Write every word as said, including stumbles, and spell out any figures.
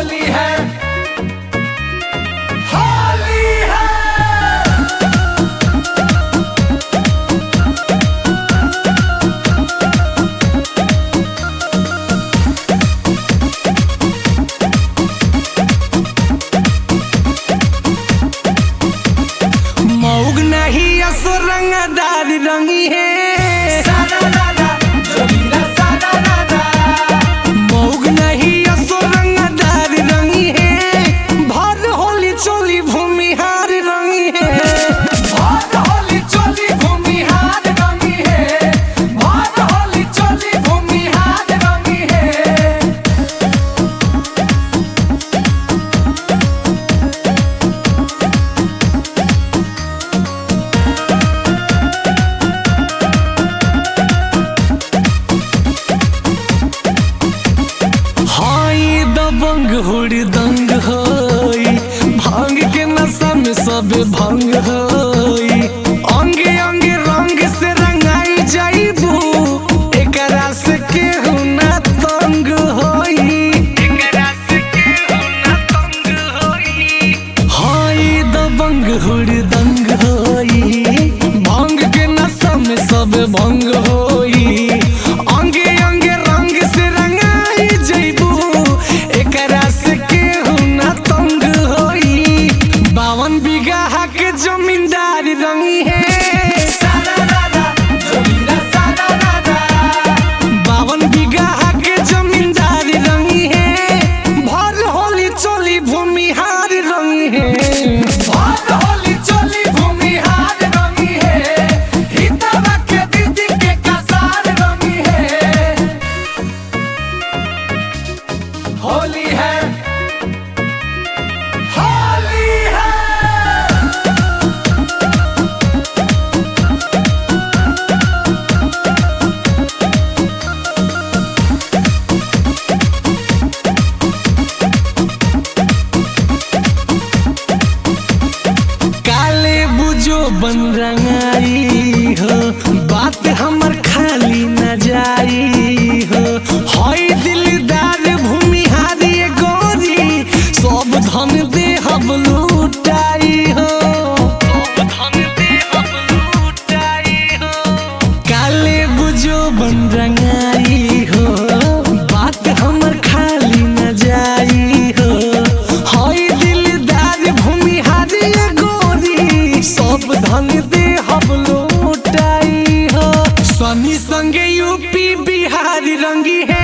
होली है, होली है। मौग नहीं असो रंगदार रंगी है, सादा दादा जोगीरा सादा दादा। मौग नहीं असो रंगदार रंगी है, भर होली चोली भूमिहार रंगी है। भर होली चोली भूमिहार रंगी है, भर होली चोली भूमिहार रंगी है। दबंग हुड़दंग होई, भांग के नशा में सब भंग होई। अंगे अंगे रंग से रंगाई जाइबू, एकरा से केहू ना तंग होई, एकरा से केहू ना तंग होई। हाय दबंग हुड़दंग होई, भांग के नशा में सब भंग होई। अंगे अंगे रंग से रंगाई जाइबू, बावन बीघा के जमींदार रंगी है, सादा दादा जोगीरा सादा दादा। बावन बीघा के जमींदार रंगी है, भर होली चोली भूमिहार रंगी है। भर होली चोली भूमिहार रंगी है, हितवा के दीदी के कसार रंगी है। होली है, होली है। काले बुझो बन रंगाई हो, बात हमर खाली न जाई हो। हई दिलदार भूमिहारी गोरी, सब धन दे हम लूटाई हो, सब धन दे हम लूटाई हो। काले बुझो बन रंगाई हो, बात हमर खाली न जाई हो। हई दिलदार भूमिहारी गोरी, सब धन दे हम लूटाई हो। सनी संगे यूपी बिहार रंगी है,